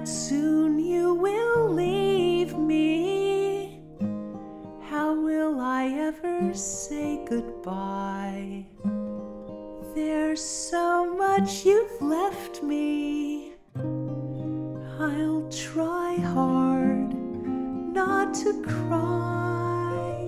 that soon you will leave me. How will I ever say goodbye? There's so much you've left me. I'll try hard not to cry.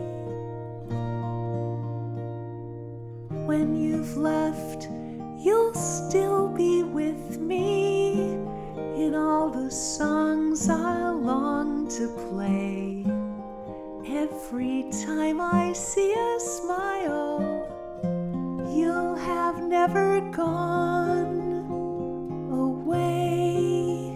When you've left, you'll still be with me in all the songs I long to play. Every time I see a smile, you'll have never gone away.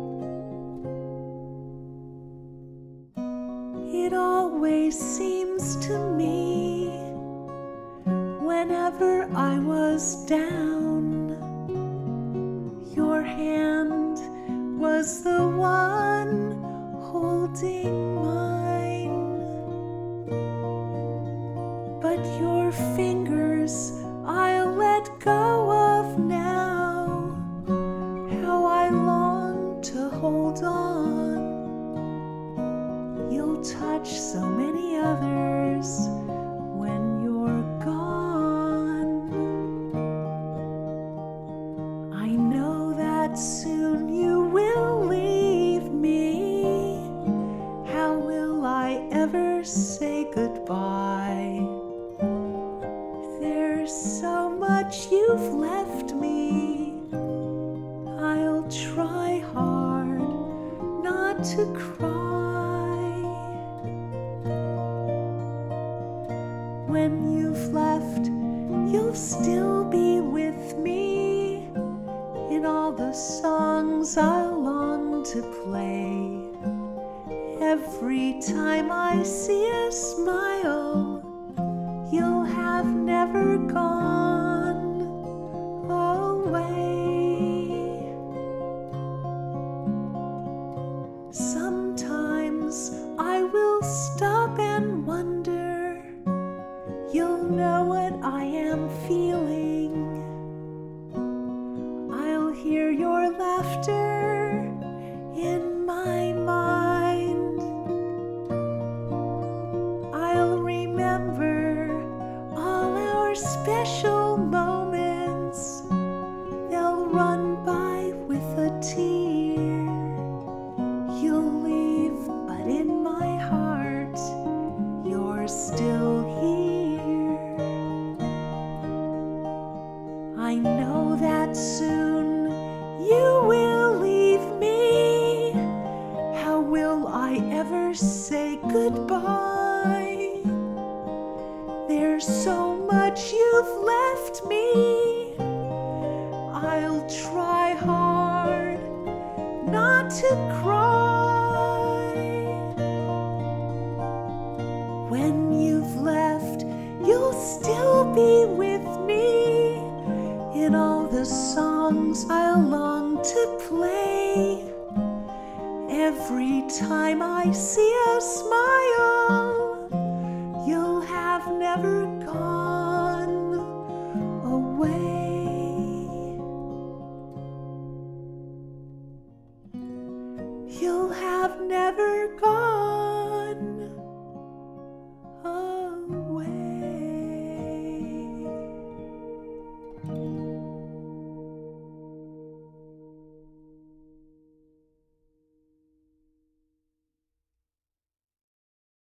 It always seems to me, whenever I was down, your hand was the one holding mine. But your fingers I'll let go of now. How I long to hold on. You'll touch so many others when you're gone. I know that soon you will leave me. How will I ever say goodbye? There's so much you've left me. I'll try hard not to cry. When you've left, you'll still be with me in all the songs I long to play. Every time I see a smile, you'll have never gone away. Sometimes I will stop and wonder, you'll know what I am feeling. I'll hear your laughter in my mind. I'll remember all our special moments. They'll run by with a tear. You'll leave, but in my heart, you're still here. I know that soon you will leave me. How will I ever say goodbye? There's so much you've left me. I'll try hard not to cry. When you've left, you'll still be with me in all the songs I long to play. Every time I see a smile, you'll have never gone away. You'll have never